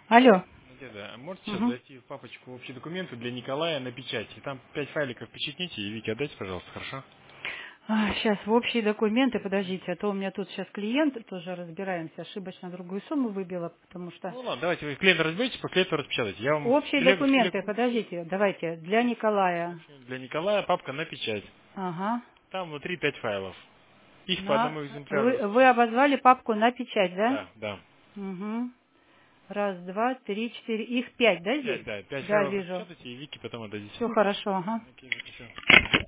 Алло. Надежда, можете сейчас Угу. зайти в папочку «Общие документы» для Николая на печать? И там 5 файликов печатните и Вике отдайте, пожалуйста, хорошо? Сейчас в общие документы, подождите, а то у меня тут сейчас клиент, тоже разбираемся, ошибочно другую сумму выбила, потому что... Ну ладно, давайте вы клиента разберите, после этого распечатайте. Я вам Общие документы, подождите, давайте, для Николая. для Николая папка на печать. Ага. Там внутри 5 файлов. Их по одному экземпляру. Вы обозвали папку на печать, да? Да, да. Угу. Раз, два, три, четыре. Их 5, да, здесь? 5, да, 5 Да, файлов вижу. распечатайте и Вике потом отдадите. Все хорошо, ага. Окей, Вики, всё.